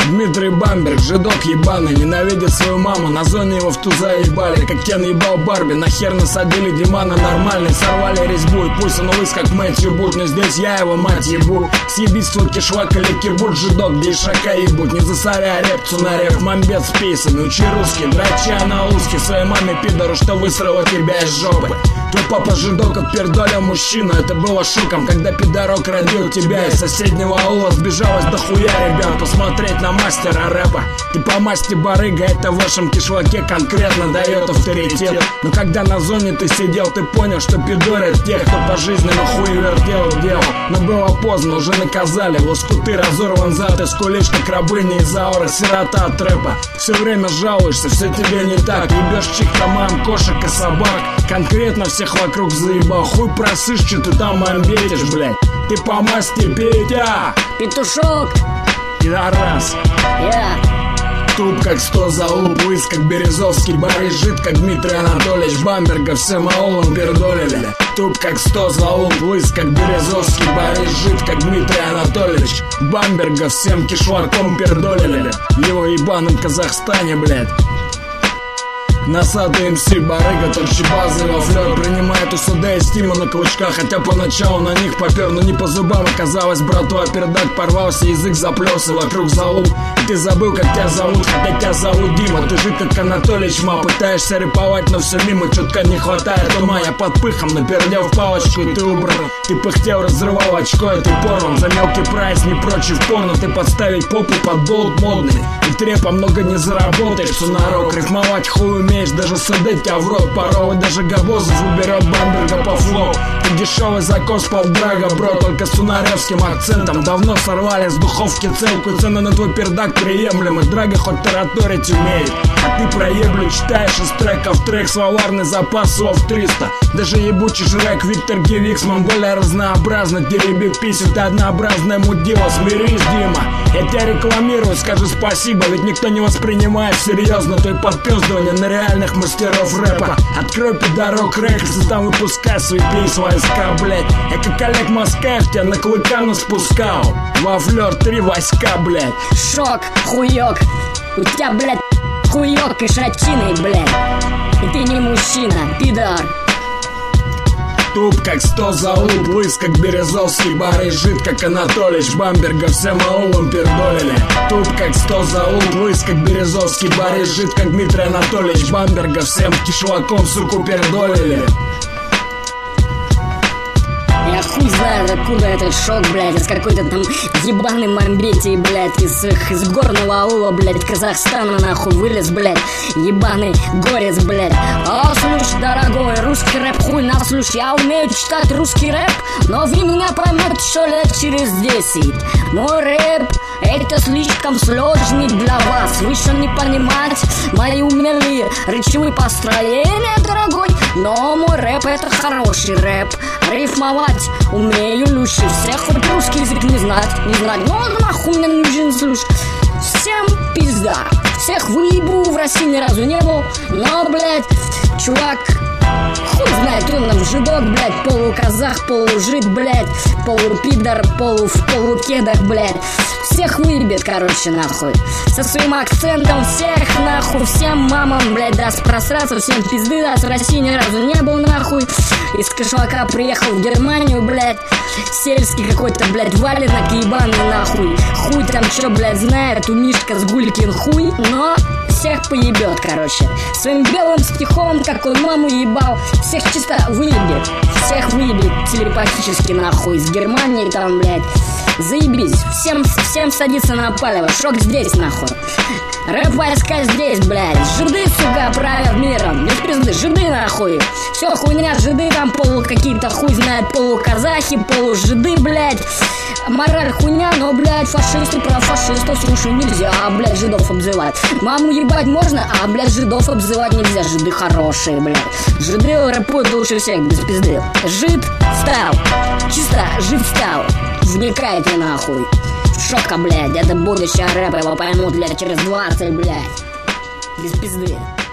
Дмитрий Бамберг, жидок ебаный, ненавидит свою маму. На зоне его в туза ебали, как Кен ебал Барби. Нахер насадили Димана нормальный, сорвали резьбу. И пусть он лыс, как Мэтью Бут, но здесь я его мать ебу. Съебись твой кишвак или кибут, жидок, где ишака ебут. Не засоряй репцу на реп, мамбет с пейсами. Учи русский, драча на узкий своей маме пидору, что высрала тебя из жопы. Твой папа жидок отпердолил мужчину, это было шоком, когда пидорок родил тебя. Из соседнего аула сбежалось дохуя ребят посмотреть на мастера рэпа. Ты по масти барыга, это в вашем кишлаке конкретно дает авторитет. Но когда на зоне ты сидел, ты понял, что пидорят тех, кто по жизни на хуй вертел делал. Но было поздно, уже наказали, лоскуты разорван зад, и скулишь как рабыня из ауры, сирота от рэпа. Все время жалуешься, все тебе не так, ебешь чик-тамам, кошек и собак. Конкретно всех вокруг заебал, хуй просышь, что ты там амбетишь, блядь. Ты по масти Петя, петушок, пидорас, туп как 100 залуп, лыс как Березовский, Борис жид как Дмитрий Анатольевич Бамберга, всем аулом пердолили. Туп как 100 залуп, лыс как Березовский, Борис жид как Дмитрий Анатольевич Бамберга, всем кишлаком пердолили. Его ебаном Казахстане, блядь. Носатый МС, барыга, тот базовый во флёр. Принимает у суда и стима на клычках, хотя поначалу на них попер, но не по зубам оказалось. Братва пердак порвался, язык заплелся вокруг залу. И ты забыл, как тебя зовут, хотя тебя зовут Дима. Ты жид как Анатолич, ма, пытаешься рэповать, но все мимо, чутка не хватает ума. Я под пыхом напердел в палочку, и ты убрал. Ты пыхтел, разрывал очко, и ты порван. За мелкий прайс, не прочь в порно. Ты подставить попу под болт модный. И трепа много не заработаешь, сунарок. Рифмовать хуй умеешь, даже СД тебя в рот порой, даже Габозов уберет Бамберга по флоу. Ты дешевый закос полдрага, бро, только с сунаревским акцентом. Давно сорвали с духовки целку, цены на твой пердак приемлемы. Драга хоть тараторить умеет, а ты про еблю читаешь из трека в трек. Словарный запас слов 300. Даже ебучий жрек Виктор Гевиксман более разнообразно. Теребит писем, ты однообразное мудило. Смирись, Дима, я тебя рекламирую, скажи спасибо, ведь никто не воспринимает серьезно твои подпёздывания на реальных мастеров рэпа. Открой пидорок рекордс и там выпускай свои песни войска, блядь. Я как Олег Москаев тебя на клыкану спускал. Во флёр 3 войска, блядь. Шок, хуёк, у тебя, блядь, хуёк и шатины, блядь. И ты не мужчина, пидор. Туп как 100 залуп, лыс как Березовский, Борис жид как Анатолич Бамберга, всем аулом пердолили. Туп как 100 залуп, лыс как Березовский, Борис жид как Дмитрий Анатольевич Бамберга, всем кишлаком, суку, пердолили. Я хуй знаю, откуда этот шок, блядь, из какой-то там ебаной Мамбетии, блядь, из горного аула, блядь, Казахстана, нахуй, вылез, блядь, ебаный горец, блядь. О, слушай, дорогой, русский рэп, хуй на слушай, я умею читать русский рэп, но вы меня поймете еще лет через 10. Мой рэп, это слишком сложный для вас, вы еще не понимаете мои умелые речевые построения, дорогой, но мой рэп это хороший рэп, рифмовать умею лучше всех, хоть русский язык не знать, ну нахуй мне нужен слушай. Всем пизда, всех выебу, в России ни разу не был, но, блядь, чувак, хуй знает, он нам жидок, блядь, полуказах, полужид, блядь, полупидор, в полукедах, блядь. Всех выебет, короче, нахуй. Со своим акцентом всех, нахуй, всем мамам, блядь, даст просраться, всем пизды даст, в России ни разу не был, нахуй. Из кишлака приехал в Германию, блядь, сельский какой-то, блядь, валенок ебаный, нахуй. Хуй там чё, блядь, знает, у Мишка с Гулькин хуй, но всех поебет, короче. Своим белым стихом, как он маму ебал, всех чисто выебет, всех выебет телепатически, нахуй, из Германии там, блядь. Заебись, всем садится на палево, шок здесь, нахуй. Рэп войска здесь, блядь. Жиды, сука, правят миром. Без пизды, жиды, нахуй. Все хуйня, жиды там полу какие-то, хуй знает, полуказахи, полужиды, блядь. Мораль хуйня, но, блядь, фашисты, про фашистов, слушай, нельзя, блядь, жидов обзывать. Маму ебать можно, а, блядь, жидов обзывать нельзя. Жиды хорошие, блядь. Жиды рэпуют лучше всех, без пизды. Жид стал, чисто жид стал. Вникайте, нахуй. Шока, блядь, это будущее рэпа, его поймут, блядь, через 20, блядь. Без пизды.